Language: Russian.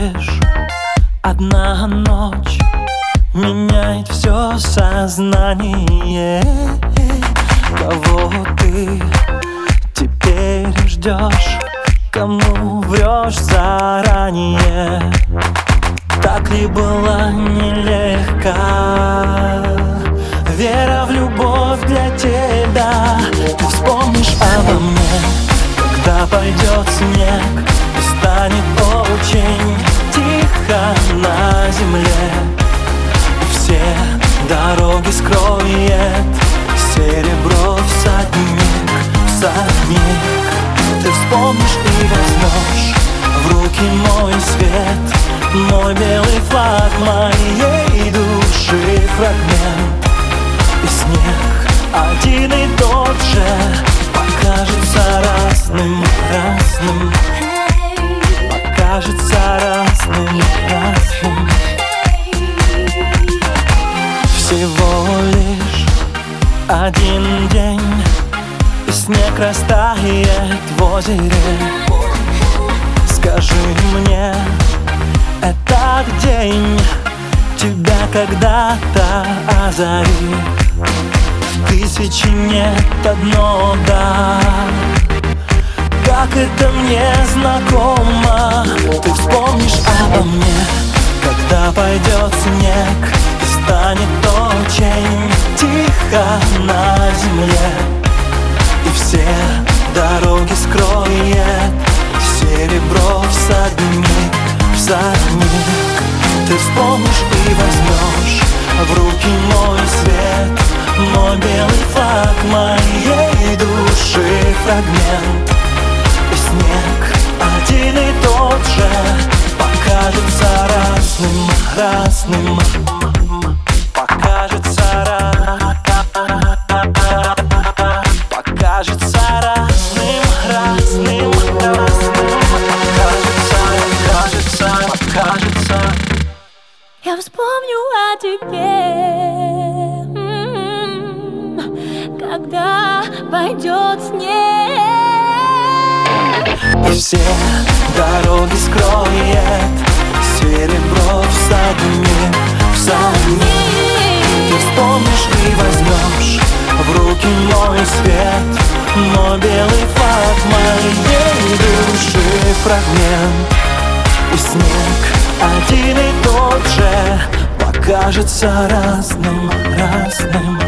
лишь одна ночь меняет все сознание. Кого ты теперь ждешь, кому врешь заранее? Так ли была нелегка вера в любовь для тебя? Ты вспомнишь обо мне, когда пойдет снег и станет очень тихо на земле, и все дороги скроет серебро всадник, всадник. Ты вспомнишь и возьмешь в руки мой свет, мой белый флаг моей души фрагмент. И снег один и тот же покажется разным, разным, покажется разным, разным. Всего лишь один день, и снег растает в озере. Скажи мне, этот день тебя когда-то озарит? В тысячи нет одно «да». Как это мне знакомо. Ты вспомнишь обо мне, когда пойдет снег и станет очень тихо на земле, и все дороги скроет серебро всадник, всадник. Ты вспомнишь и возьмешь в руки мой свет, мой белый флаг моей души фрагмент. И снег один и тот же покажется разным, разным, покажется разным, покажется разным, разным, разным, покажется, покажется. Я вспомню о тебе, когда пойдет снег, и все дороги скроет серебро всадник, всадник. Ты вспомнишь и возьмешь в руки мой свет, мой белый флаг моей души фрагмент. И снег один и тот же покажется разным, разным.